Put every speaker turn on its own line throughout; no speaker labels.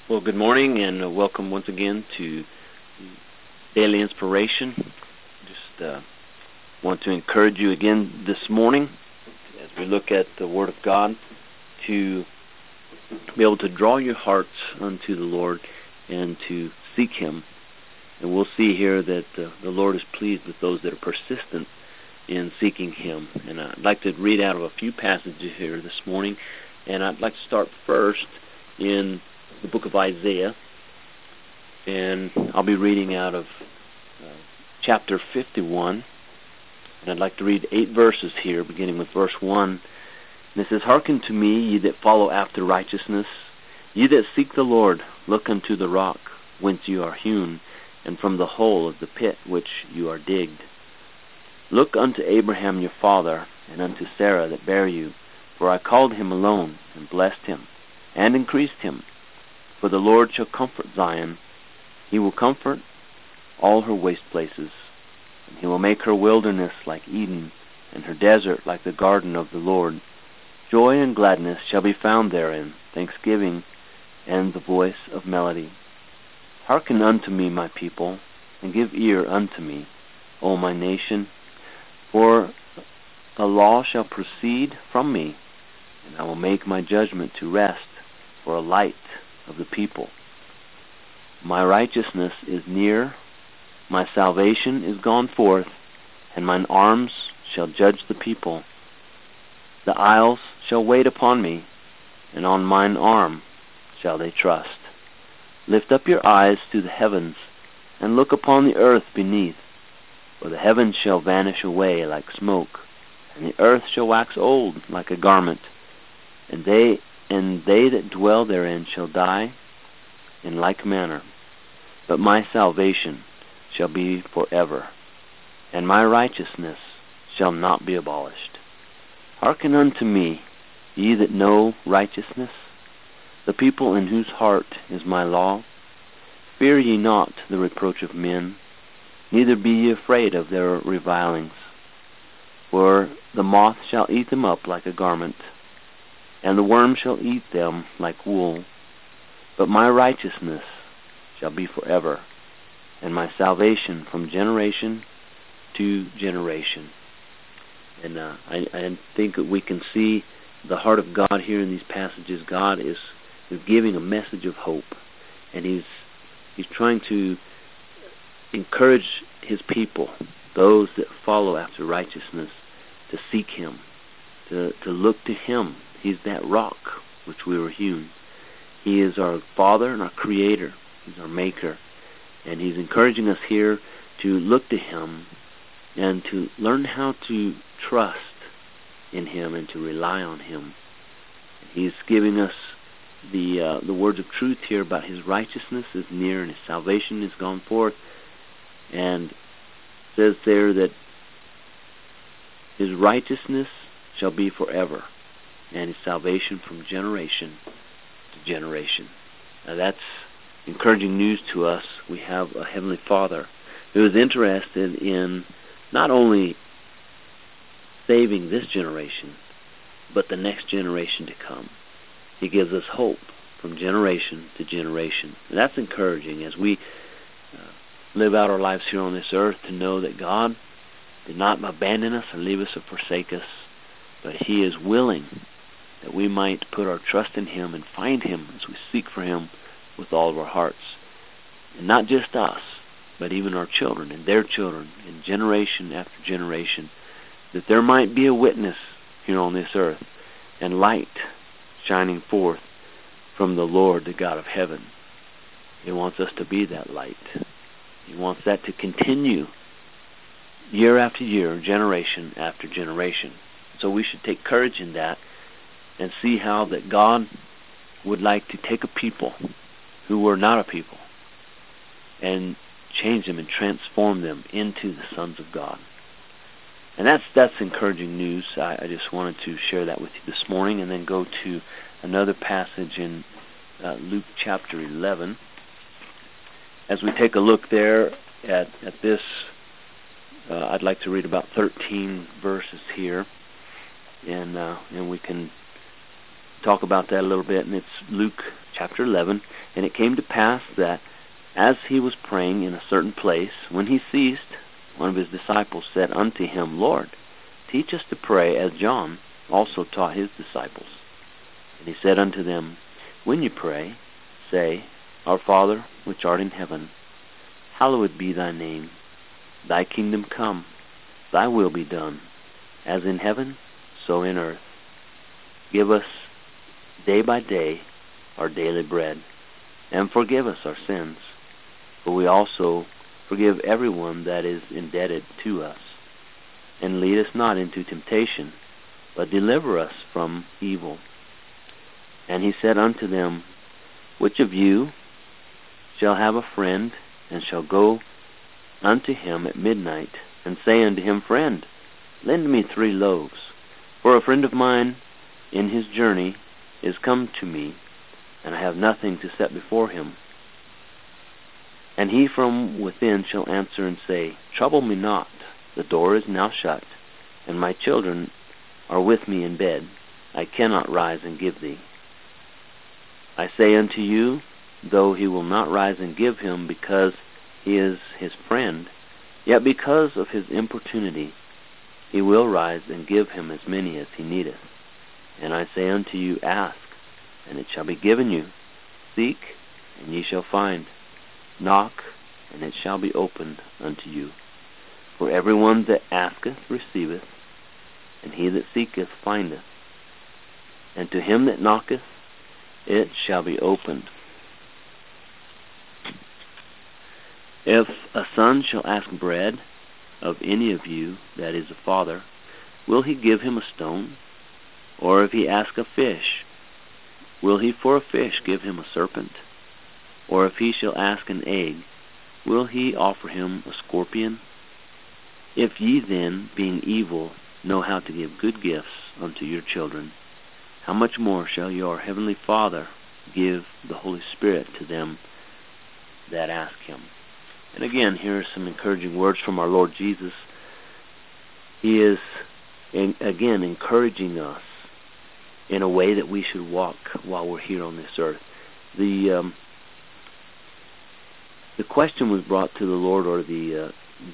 Well, good morning and welcome once again to Daily Inspiration. Just want to encourage you again this morning as we look at the Word of God to be able to draw your hearts unto the Lord and to seek Him. And we'll see here that the Lord is pleased with those that are persistent in seeking Him. And I'd like to read out of a few passages here this morning. And I'd like to start first in the book of Isaiah. And I'll be reading out of chapter 51. And I'd like to read 8 verses here, beginning with verse 1. And it says, "Hearken to me, ye that follow after righteousness. Ye that seek the Lord, look unto the rock, whence you are hewn, and from the hole of the pit which you are digged. Look unto Abraham your father, and unto Sarah that bare you. For I called him alone, and blessed him, and increased him. For the Lord shall comfort Zion. He will comfort all her waste places. And He will make her wilderness like Eden, and her desert like the garden of the Lord. Joy and gladness shall be found therein, thanksgiving, and the voice of melody. Hearken unto me, my people, and give ear unto me, O my nation. For a law shall proceed from me, and I will make my judgment to rest for a light of the people. My righteousness is near, my salvation is gone forth, and mine arms shall judge the people. The isles shall wait upon me, and on mine arm shall they trust. Lift up your eyes to the heavens, and look upon the earth beneath. For the heavens shall vanish away like smoke, and the earth shall wax old like a garment, and they that dwell therein shall die in like manner. But my salvation shall be forever, and my righteousness shall not be abolished. Hearken unto me, ye that know righteousness, the people in whose heart is my law. Fear ye not the reproach of men, neither be ye afraid of their revilings. For the moth shall eat them up like a garment, and the worm shall eat them like wool. But my righteousness shall be forever, and my salvation from generation to generation." And I think that we can see the heart of God here in these passages. God is giving a message of hope, and He's trying to encourage His people, those that follow after righteousness, to seek Him, to look to Him. He's that rock which we were hewn. He is our Father and our Creator. He's our Maker. And He's encouraging us here to look to Him and to learn how to trust in Him and to rely on Him. He's giving us the words of truth here about His righteousness is near and His salvation is gone forth. And it says there that His righteousness shall be forever, and His salvation from generation to generation. Now that's encouraging news to us. We have a Heavenly Father who is interested in not only saving this generation, but the next generation to come. He gives us hope from generation to generation. And that's encouraging as we live out our lives here on this earth, to know that God did not abandon us and leave us or forsake us, but He is willing that we might put our trust in Him and find Him as we seek for Him with all of our hearts. And not just us, but even our children and their children, and generation after generation, that there might be a witness here on this earth and light shining forth from the Lord, the God of heaven. He wants us to be that light. He wants that to continue year after year, generation after generation. So we should take courage in that and see how that God would like to take a people who were not a people and change them and transform them into the sons of God. And that's encouraging news. I just wanted to share that with you this morning, and then go to another passage in Luke chapter 11. As we take a look there at this, I'd like to read about 13 verses here, and we can talk about that a little bit, and it's Luke chapter 11. And it came to pass that as he was praying in a certain place, when he ceased, one of his disciples said unto him, Lord, teach us to pray as John also taught his disciples. And he said unto them, When you pray, say, Our Father, which art in heaven, hallowed be thy name. Thy kingdom come, thy will be done, as in heaven, so in earth. Give us day by day our daily bread, and forgive us our sins, for we also forgive everyone that is indebted to us. And lead us not into temptation, but deliver us from evil. And he said unto them, Which of you shall have a friend, and shall go unto him at midnight, and say unto him, Friend, lend me 3 loaves, for a friend of mine in his journey is come to me, and I have nothing to set before him. And he from within shall answer and say, Trouble me not, the door is now shut, and my children are with me in bed. I cannot rise and give thee. I say unto you, though he will not rise and give him because he is his friend, yet because of his importunity he will rise and give him as many as he needeth. And I say unto you, Ask, and it shall be given you. Seek, and ye shall find. Knock, and it shall be opened unto you. For everyone that asketh receiveth, and he that seeketh findeth. And to him that knocketh it shall be opened. If a son shall ask bread of any of you that is a father, will he give him a stone? Or if he ask a fish, will he for a fish give him a serpent? Or if he shall ask an egg, will he offer him a scorpion? If ye then, being evil, know how to give good gifts unto your children, how much more shall your heavenly Father give the Holy Spirit to them that ask him? And again, here are some encouraging words from our Lord Jesus. He is, again, encouraging us in a way that we should walk while we're here on this earth. The question was brought to the Lord, or the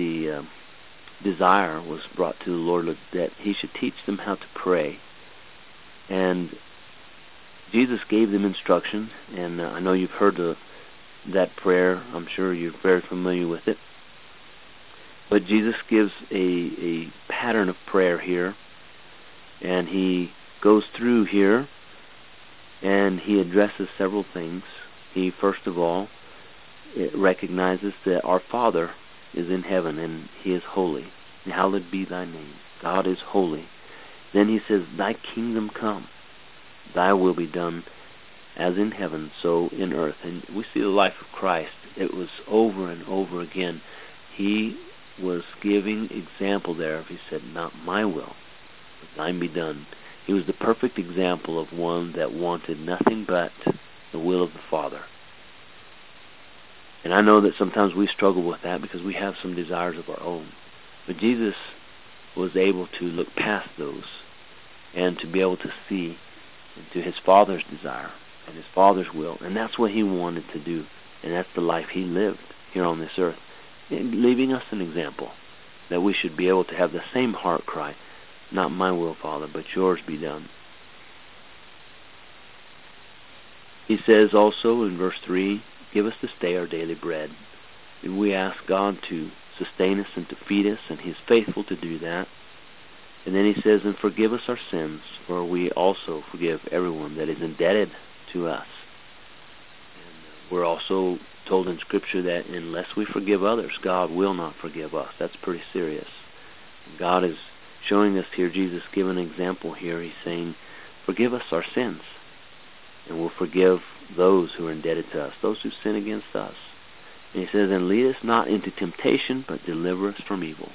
desire was brought to the Lord that he should teach them how to pray. And Jesus gave them instruction, and I know you've heard that prayer. I'm sure you're very familiar with it. But Jesus gives a pattern of prayer here, and he goes through here, and he addresses several things. He, first of all, recognizes that our Father is in heaven, and he is holy. Hallowed be thy name. God is holy. Then he says, Thy kingdom come, thy will be done, as in heaven, so in earth. And we see the life of Christ. It was over and over again. He was giving example there. He said, Not my will, but thine be done. He was the perfect example of one that wanted nothing but the will of the Father. And I know that sometimes we struggle with that because we have some desires of our own. But Jesus was able to look past those and to be able to see into his Father's desire and his Father's will. And that's what he wanted to do. And that's the life he lived here on this earth, leaving us an example that we should be able to have the same heart cry, Not my will, Father, but yours be done. He says also in verse 3, Give us this day our daily bread. And we ask God to sustain us and to feed us, and he is faithful to do that. And then he says, And forgive us our sins, for we also forgive everyone that is indebted to us. And we're also told in Scripture that unless we forgive others, God will not forgive us. That's pretty serious. God is showing us here, Jesus giving an example here. He's saying, Forgive us our sins, and we'll forgive those who are indebted to us, those who sin against us. And he says, And lead us not into temptation, but deliver us from evil.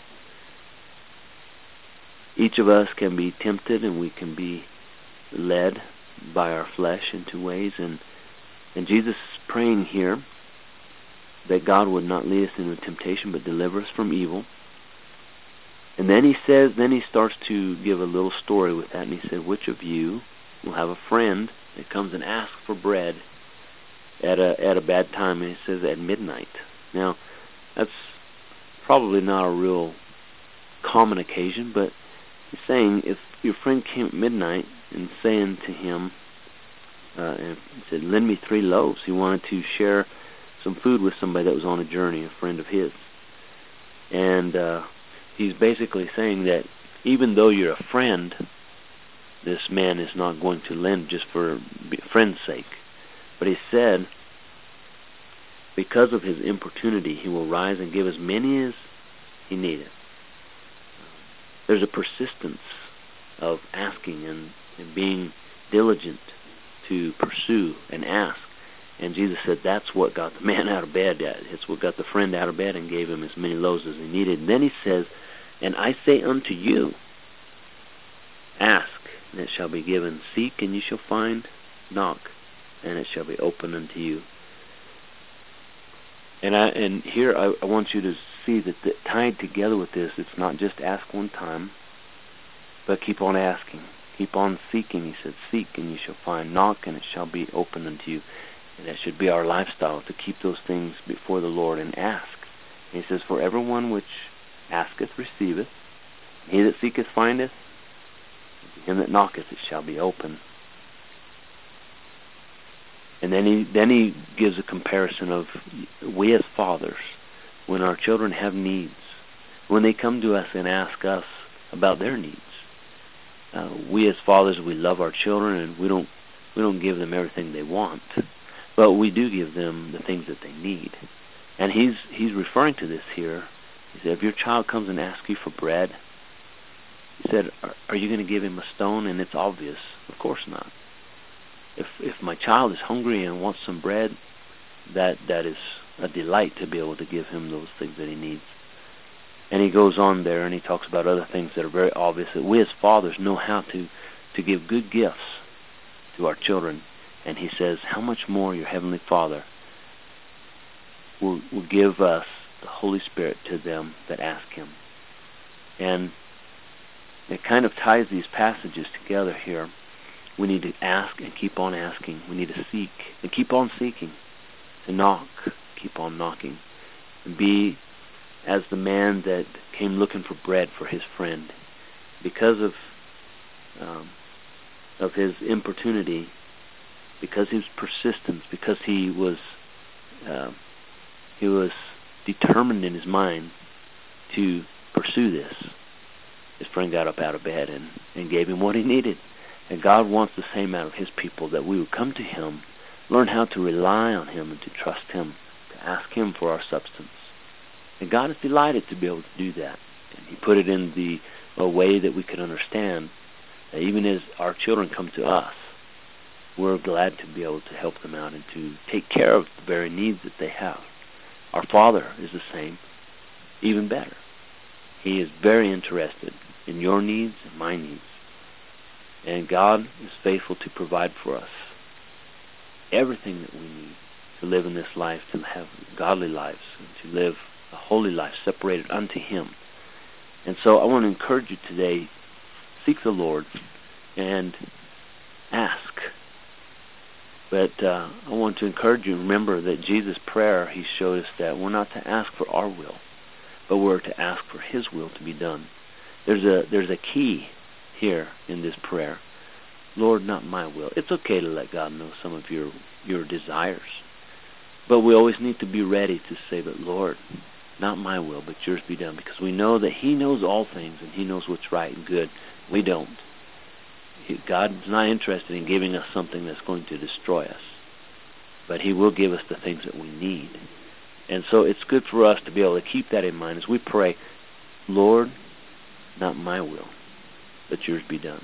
Each of us can be tempted, and we can be led by our flesh into ways. And Jesus is praying here that God would not lead us into temptation, but deliver us from evil. And then he says, then he starts to give a little story with that, and he said, Which of you, will have a friend that comes and asks for bread at a bad time, and he says at midnight. Now, that's probably not a real common occasion, but he's saying if your friend came at midnight and saying to him, and said, lend me 3 loaves. He wanted to share some food with somebody that was on a journey, a friend of his. And he's basically saying that even though you're a friend, this man is not going to lend just for friend's sake. But he said, because of his importunity, he will rise and give as many as he needeth. There's a persistence of asking and being diligent to pursue and ask. And Jesus said that's what got the man out of bed. It's what got the friend out of bed and gave him as many loaves as he needed. And then he says, and I say unto you, ask, and it shall be given. Seek, and you shall find. Knock, and it shall be opened unto you. And here I want you to see that tied together with this, it's not just ask one time, but keep on asking. Keep on seeking. He said, seek, and you shall find. Knock, and it shall be opened unto you. And that should be our lifestyle, to keep those things before the Lord and ask. And he says, for everyone which asketh receiveth, he that seeketh findeth, and to him that knocketh it shall be open. And then he gives a comparison of we as fathers, when our children have needs, when they come to us and ask us about their needs. We as fathers, we love our children, and we don't give them everything they want, but we do give them the things that they need. And he's referring to this here. He said, if your child comes and asks you for bread, he said, are you going to give him a stone? And it's obvious, of course not. If my child is hungry and wants some bread, that is a delight to be able to give him those things that he needs. And he goes on there and he talks about other things that are very obvious, that we as fathers know how to give good gifts to our children. And he says, how much more your Heavenly Father will give us the Holy Spirit to them that ask him. And it kind of ties these passages together here. We need to ask and keep on asking. We need to seek and keep on seeking. To knock, keep on knocking. And be as the man that came looking for bread for his friend. Because of his importunity, because his persistence, because he was determined in his mind to pursue this, his friend got up out of bed and gave him what he needed. And God wants the same out of his people, that we would come to him, learn how to rely on him and to trust him, to ask him for our substance. And God is delighted to be able to do that. And he put it in a way that we could understand, that even as our children come to us, we're glad to be able to help them out and to take care of the very needs that they have. Our Father is the same, even better. He is very interested in your needs and my needs. And God is faithful to provide for us everything that we need to live in this life, to have godly lives, and to live a holy life separated unto him. And so I want to encourage you today, seek the Lord and ask. But I want to encourage you, remember that Jesus' prayer, he showed us that we're not to ask for our will, but we're to ask for his will to be done. There's a key here in this prayer. Lord, not my will. It's okay to let God know some of your desires, but we always need to be ready to say, but Lord, not my will, but yours be done, because we know that he knows all things and he knows what's right and good. We don't. God's not interested in giving us something that's going to destroy us, but he will give us the things that we need. And so it's good for us to be able to keep that in mind as we pray, Lord, not my will, but yours be done.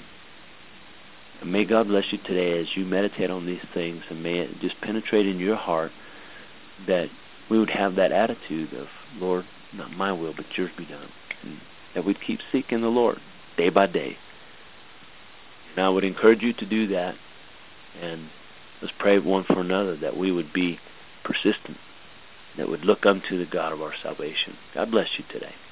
And may God bless you today as you meditate on these things, and may it just penetrate in your heart that we would have that attitude of, Lord, not my will, but yours be done. And that we'd keep seeking the Lord day by day. And I would encourage you to do that, and let's pray one for another that we would be persistent, that would look unto the God of our salvation. God bless you today.